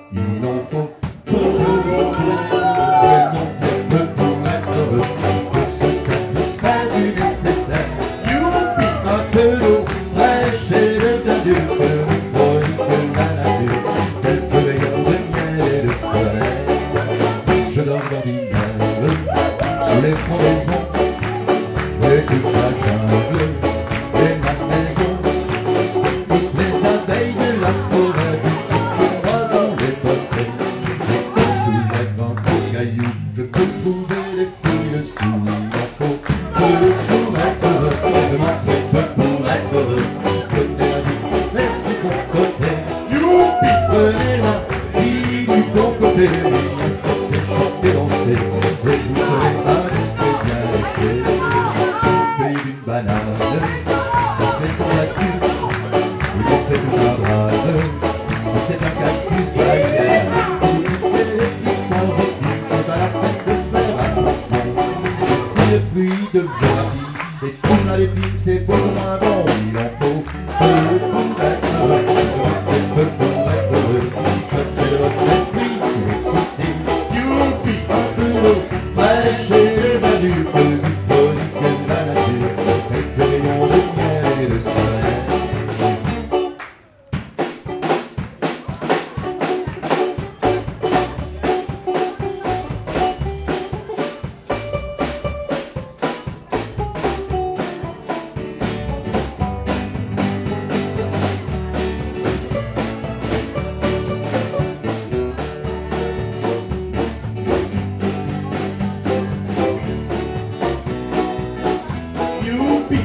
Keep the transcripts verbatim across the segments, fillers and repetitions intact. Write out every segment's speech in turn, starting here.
Il en faut peu, peu, peu, vraiment très peu pour être heureux, pour se satisfaire du nécessaire. Youpi! Un peu d'eau fraîche et de verdure, une folie de la nature, quelques rayons de miel et de soleil. Je dors d'ordinaire sous les frondaisons et toute la jungle et ma maison. Toutes les abeilles de la forêt dans les portraits, et sous les grands cailloux, je peux trouver les filles dessous. Il en faut peu pour être heureux, vraiment très peu pour être heureux. Côté la vie, mais du bon côté, youpi! Prenez la vie du bon côté, sortez, chantez, dansez, et vous serez indiscret bien léché. Cueillez une banane, dansez sur la queue, vous laissez tout la brade. C'est un cactus la guerre, tous les filles sont requis, c'est pas la peine de faire attention. Si le fruit de rapide et tout la lépine, c'est beaucoup moins bon. Il en faut peu pour être heureux, peu pour être heureux. Chassez votre esprit sous les soucis, youpi! Un peu d'eau fraîche et de verdure, peu du folie que la nature, quelques rayons de miel et de soleil. Youpi!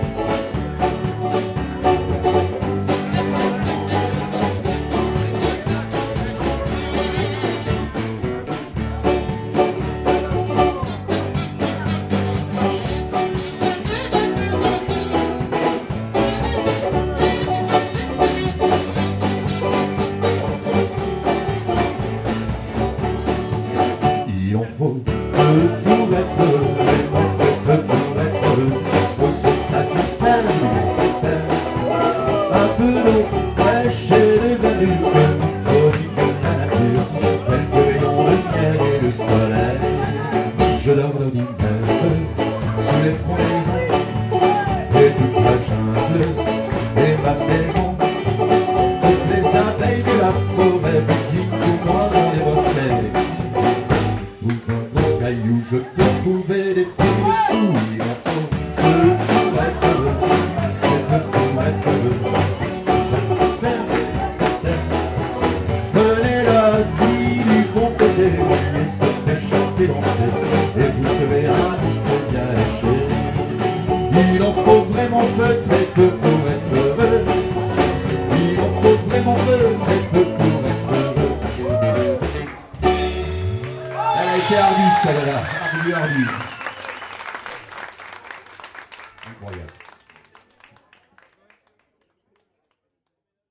Il en faut peu pour être heureux, peu pour être heureux, faut se satisfaire du nécessaire. Un peu d'eau fraîche et de verdure, une folie de la nature, quelques rayons de miel et de soleil. Je dors d'ordinaire sous les frondaisons et toute la jungle et ma maison. Toutes les abeilles de la forêt visitent pour moi dans les bosquets. Sous un gros caillou, je peux trouver des filles dessous. Il en faut peu pour être heureux, et peu pour être heureux. Prenez la vie du bon côté, et sortez, chantez, dansez, et vous serez indiscret bien léché. Il en faut vraiment peu, très peu pour être heureux. Il en faut vraiment peu, très peu pour être heureux. Elle a été ardue, celle-là. Ardue, ardue. Incroyable.